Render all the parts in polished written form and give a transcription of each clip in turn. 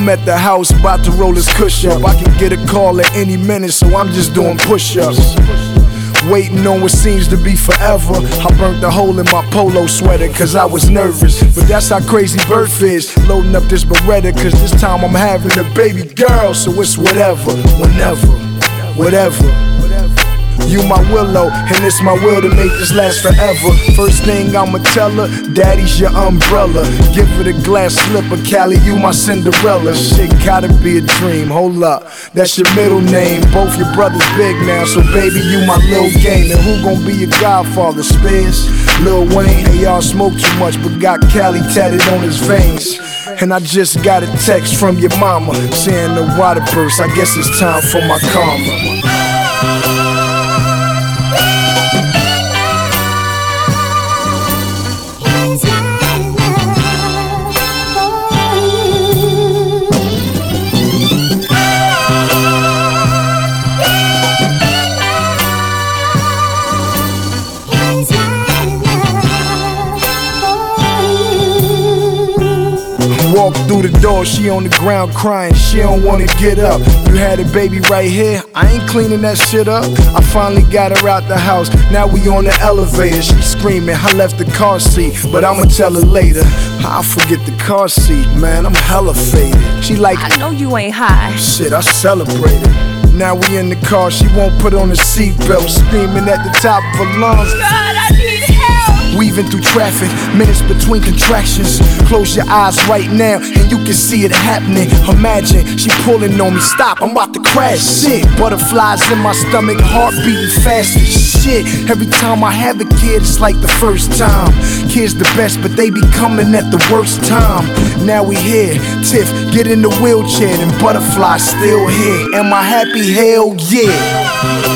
at the house, about to roll his cush up. I can get a call at any minute, so I'm just doing push-ups. Waiting on what seems to be forever. I burnt the hole in my polo sweater cause I was nervous. But that's how crazy birth is. Loading up this Beretta cause this time I'm having a baby girl. So it's whatever, whenever, whatever. You my willow, and it's my will to make this last forever. First thing I'ma tell her, daddy's your umbrella. Give her the glass slipper, Callie, you my Cinderella. Shit gotta be a dream, hold up, that's your middle name. Both your brothers big now, so baby, you my little game. And who gon' be your godfather, Spears? Lil Wayne, hey y'all smoke too much, but got Callie tatted on his veins. And I just got a text from your mama, saying the water burst, I guess it's time for my karma. Walk through the door, she on the ground crying, she don't wanna get up. You had a baby right here, I ain't cleaning that shit up. I finally got her out the house, now we on the elevator. She screaming, I left the car seat, but I'ma tell her later. I forget the car seat, man, I'm hella faded. She like, I know you ain't high. Shit, I celebrated. Now we in the car, she won't put on the seatbelt, screaming at the top of her lungs, God, I need help. Weaving through traffic, minutes between contractions. Close your eyes right now and you can see it happening. Imagine she pulling on me, stop, I'm about to crash. Shit, butterflies in my stomach, heart beating fast as shit. Every time I have a kid, it's like the first time. Kids the best, but they be coming at the worst time. Now we here, Tiff, get in the wheelchair, and butterfly still here. Am I happy? Hell yeah.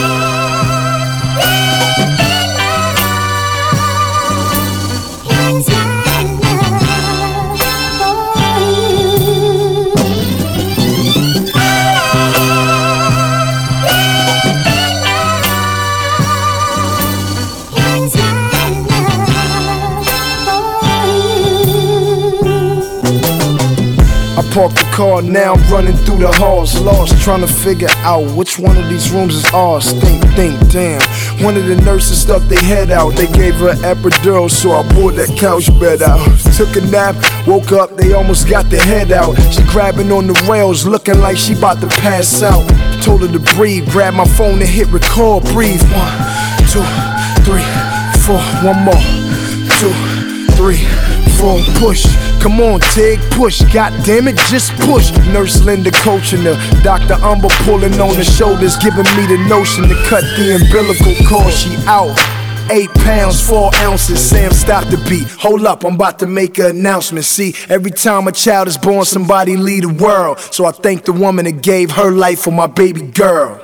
Parked the car, now I'm running through the halls, lost, trying to figure out which one of these rooms is ours. Think, damn. One of the nurses stuck their head out. They gave her an epidural, so I pulled that couch bed out. Took a nap, woke up, they almost got their head out. She grabbing on the rails, looking like she about to pass out. Told her to breathe, grab my phone and hit record, breathe. 1, 2, 3, 4, one more. 2, 3, 4, push. Come on, Tig, push, goddammit, just push. Nurse Linda coaching her, Dr. Umber pulling on the shoulders, giving me the notion to cut the umbilical cord. She out, 8 pounds, 4 ounces. Sam, stop the beat, hold up, I'm about to make an announcement. See, every time a child is born, somebody lead the world. So I thank the woman that gave her life for my baby girl.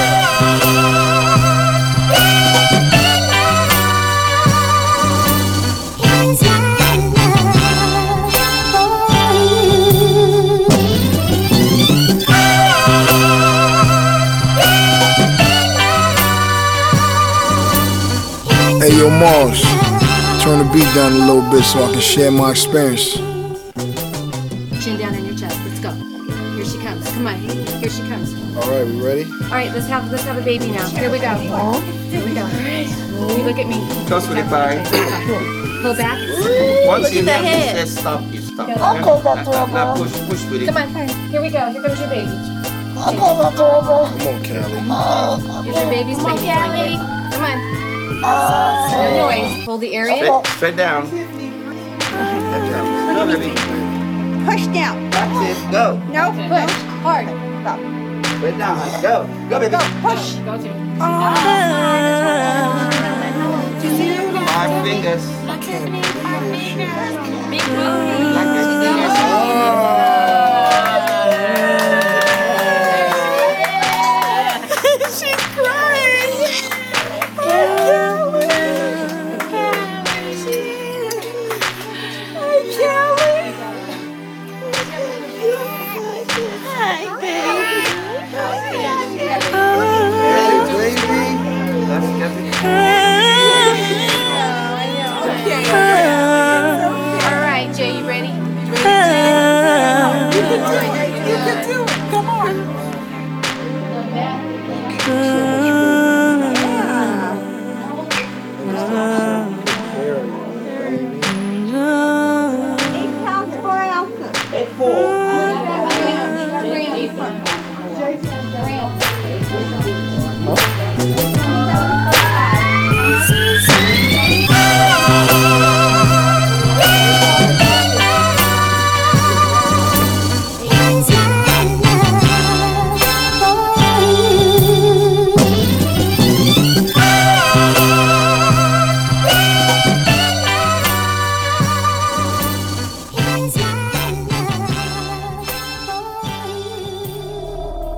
Hey yo Mars, turn the beat down a little bit so I can share my experience. Chin down on your chest, let's go. Here she comes, come on, here she comes. Alright, we ready? Alright, let's have a baby now. Here we go. Here we go. You look at me. Toss with the bag. Pull back. Once you the have head. said stop, you stop. Now push with it. Come on, here we go. Here comes your baby. Come on, Callie. Here's your baby's baby. Come on. No noise. Hold the area. Straight down. Go, baby. Push down. That's it. Go. No, Push. Hard. Stop. Straight down. Go. Go, baby. Go. Push. Go to. 5 fingers. She's crying. All right, Jay, you ready? Listen.